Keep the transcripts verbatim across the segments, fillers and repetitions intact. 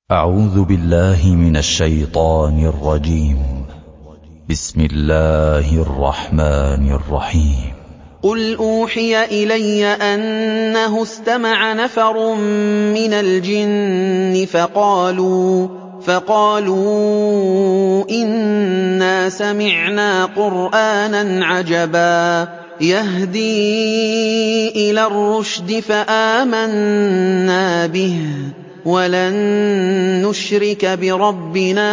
أعوذ بالله من الشيطان الرجيم. بسم الله الرحمن الرحيم. قل أوحي إلي أنه استمع نفر من الجن فقالوا فقالوا إنا سمعنا قرآنا عجبا يهدي إلى الرشد فآمنا به ولن نشرك بربنا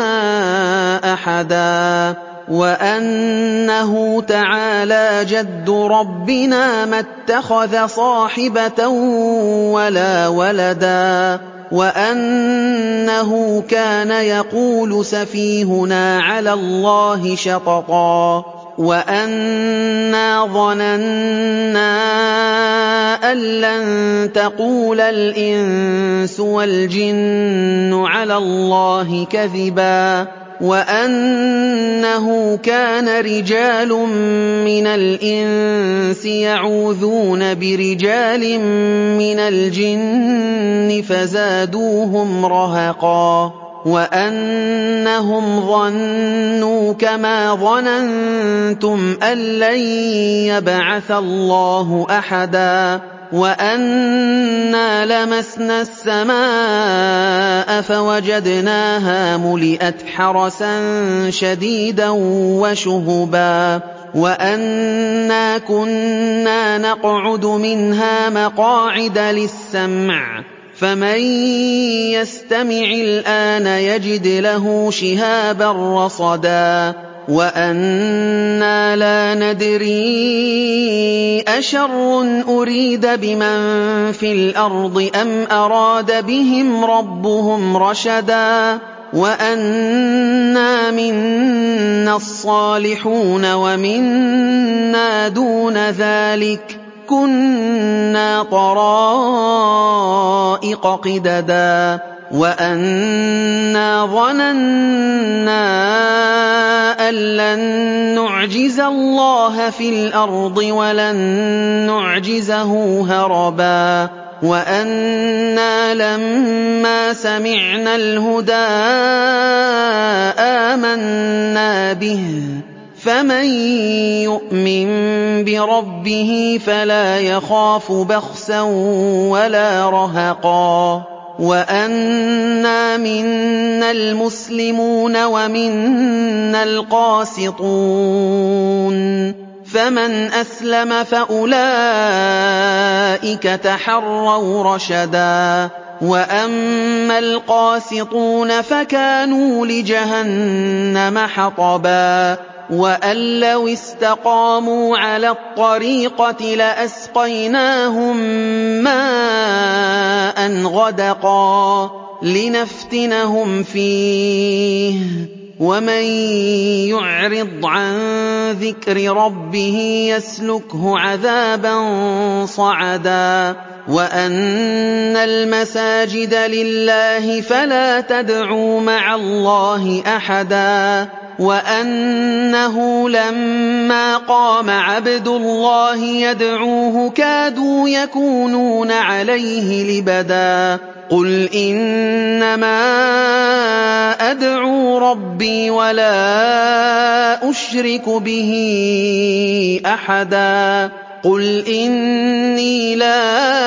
أحدا وأنه تعالى جد ربنا ما اتخذ صاحبة ولا ولدا وأنه كان يقول سفيهنا على الله شططا وأنا ظننا أن لن تقول الإنس والجن على الله كذبا وأنه كان رجال من الإنس يعوذون برجال من الجن فزادوهم رهقا وأنهم ظنوا كما ظننتم أن لن يبعث الله أحدا وأنا لمسنا السماء فوجدناها ملئت حرسا شديدا وشهبا وأنا كنا نقعد منها مقاعد للسمع فمن يستمع الآن يجد له شهابا رصدا وأنا لا ندري أشر أريد بمن في الأرض أم أراد بهم ربهم رشدا وأنا منا الصالحون ومنا دون ذلك كنا طرائق قددا وأنا ظننا أن لن نعجز الله في الأرض ولن نعجزه هربا وأنا لما سمعنا الهدى آمنا به فمن يؤمن بربه فلا يخاف بخسا ولا رهقا وأنا منا المسلمون ومنا القاسطون فمن أسلم فأولئك تحروا رشدا وأما القاسطون فكانوا لجهنم حطبا وأن لو استقاموا على الطريقة لأسقيناهم ماء غدقا لنفتنهم فيه ومن يعرض عن ذكر ربه يسلكه عذابا صعدا وأن المساجد لله فلا تدعوا مع الله أحدا وأنه لما قام عبد الله يدعوه كادوا يكونون عليه لبدا قل إنما أدعو ربي ولا أشرك به أحدا قل إني لا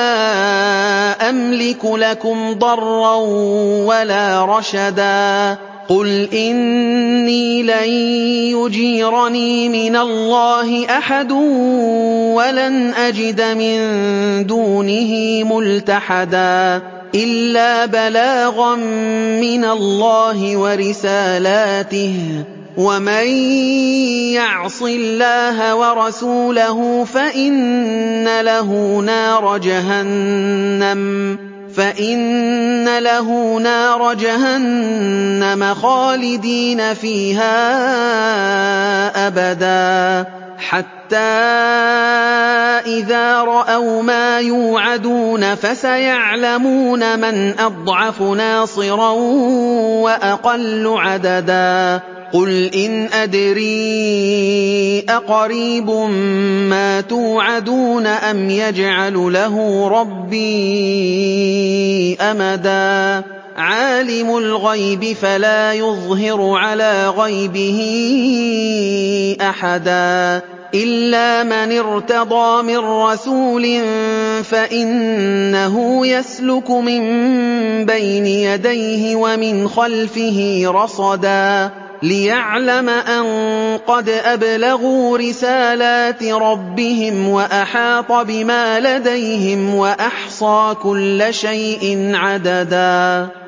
أملك لكم ضرا ولا رشدا قل إني لن يجيرني من الله أحد ولن أجد من دونه ملتحدا إلا بلاغا من الله ورسالاته ومن يعص الله ورسوله فإن له نار جهنم فإن له نار جهنم خالدين فيها أبدا حتى إذا رأوا ما يوعدون فسيعلمون من أضعف ناصرا وأقل عددا قل إن أدري أقريب ما توعدون أم يجعل له ربي أمدا عَالِمُ الْغَيْبِ فَلَا يُظْهِرُ عَلَىٰ غَيْبِهِ أَحَدًا إِلَّا مَنِ ارْتَضَىٰ مِن رَّسُولٍ فَإِنَّهُ يَسْلُكُ مِن بَيْنِ يَدَيْهِ وَمِنْ خَلْفِهِ رَصَدًا لِّيَعْلَمَ أَن قَدْ أَبْلَغُوا رِسَالَاتِ رَبِّهِمْ وَأَحَاطَ بِمَا لَدَيْهِمْ وَأَحْصَىٰ كُلَّ شَيْءٍ عَدَدًا